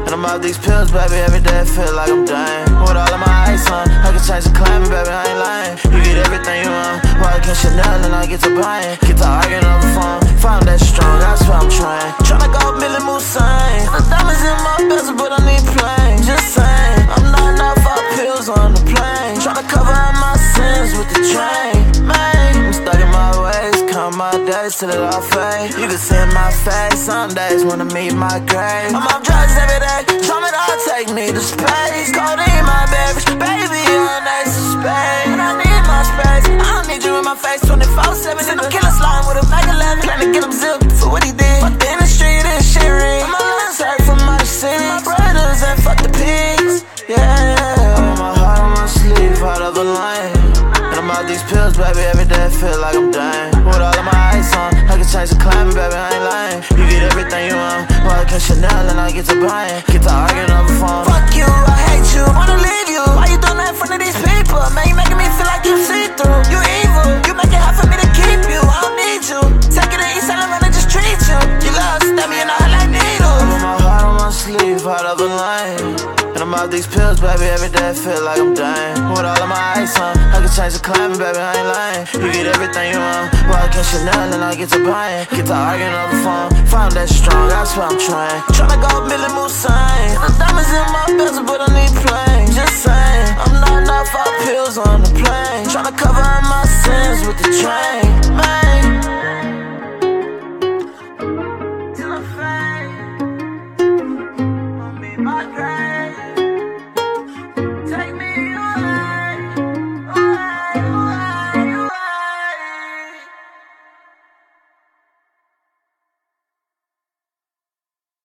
And I'm off these pills, baby, every day I feel like I'm dying. With all of my ice on, I can change the climate, baby, I ain't lying. You get everything you want, why I can't Chanel and I get to buying. Get to arguing on the phone, found that strong, that's why I'm trying. Tryna go Millie Moussain. The diamonds in my bezel, but I need plain. Just saying, I'm not enough for pills on the plane. Tryna cover up my sins with the train, man. I'm stuck in my ways, count my days till it all fade. You can see in my face, some days wanna meet my grave. I'm off drugs every day, tell me that take me to space. Codeine my beverage, baby, you're an ace of spades. And I need my space, I don't need you in my face 24/7. Send him killer slime with a Mac 11. Plan to get him zipped for what he did. Fuck the industry, this shit real. My lungs hurt from my city. My brothers and fuck the pigs, yeah. I want my heart on my sleeve, out of the line. And I'm out these pills, baby, every day I feel like I'm dying. With all of my ice on, I can change the climate, baby, I ain't lying. You get everything you want, why I can't Chanel and I get to buying. Get to arguing over phone. Fuck you, I hate you, wanna leave you. Why you doing that in front of these people? Man, you making me feel like you see-through. You evil, you make it hard for me to keep you. I don't need you, take it to East Island and just treat you. You love, stab me in the heart like needles. I put my heart on my sleeve, out of the line. And I'm out these pills, baby, every day I feel like I'm dying. With all of my ice on, I can change the climate, baby, I ain't lying. You get everything you want, why I can't Chanel and I get to buying. Get to arguing on the phone, found that strong, that's why I'm trying. Tryna go Millie Moussain.